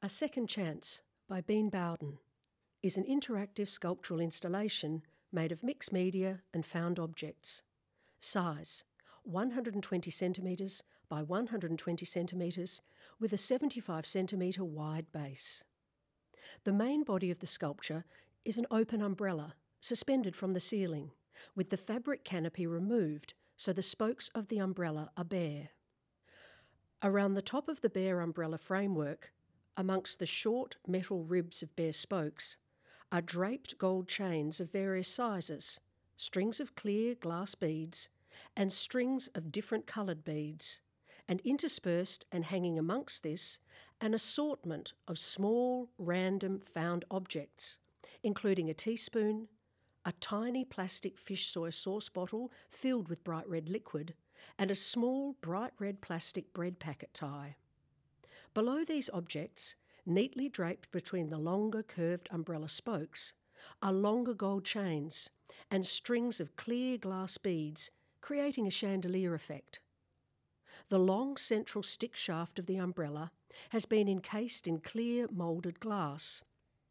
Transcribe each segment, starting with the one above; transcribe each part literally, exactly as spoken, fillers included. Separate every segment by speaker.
Speaker 1: A Second Chance by Bean Bowden is an interactive sculptural installation made of mixed media and found objects. Size one hundred twenty centimetres by one hundred twenty centimetres with a seventy-five centimetre wide base. The main body of the sculpture is an open umbrella suspended from the ceiling, with the fabric canopy removed so the spokes of the umbrella are bare. Around the top of the bare umbrella framework, amongst the short metal ribs of bare spokes, are draped gold chains of various sizes, strings of clear glass beads, and strings of different coloured beads, and interspersed and hanging amongst this, an assortment of small, random found objects, including a teaspoon, a tiny plastic fish soy sauce bottle filled with bright red liquid, and a small bright red plastic bread packet tie. Below these objects, neatly draped between the longer curved umbrella spokes, are longer gold chains and strings of clear glass beads, creating a chandelier effect. The long central stick shaft of the umbrella has been encased in clear moulded glass,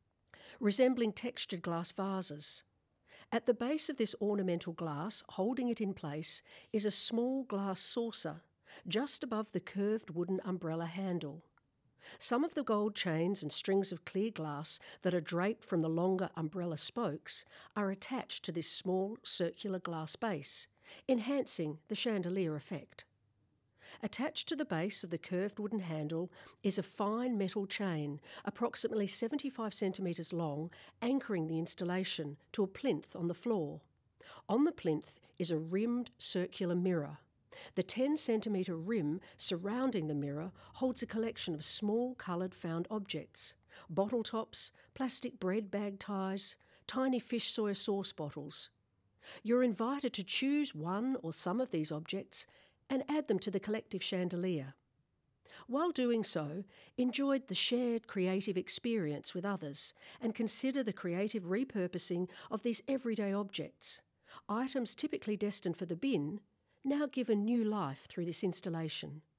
Speaker 1: resembling textured glass vases. At the base of this ornamental glass, holding it in place, is a small glass saucer, just above the curved wooden umbrella handle. Some of the gold chains and strings of clear glass that are draped from the longer umbrella spokes are attached to this small circular glass base, enhancing the chandelier effect. Attached to the base of the curved wooden handle is a fine metal chain, approximately seventy-five centimetres long, anchoring the installation to a plinth on the floor. On the plinth is a rimmed circular mirror. The ten centimetre rim surrounding the mirror holds a collection of small coloured found objects, bottle tops, plastic bread bag ties, tiny fish soy sauce bottles. You're invited to choose one or some of these objects and add them to the collective chandelier. While doing so, enjoy the shared creative experience with others and consider the creative repurposing of these everyday objects. Items typically destined for the bin now given new life through this installation.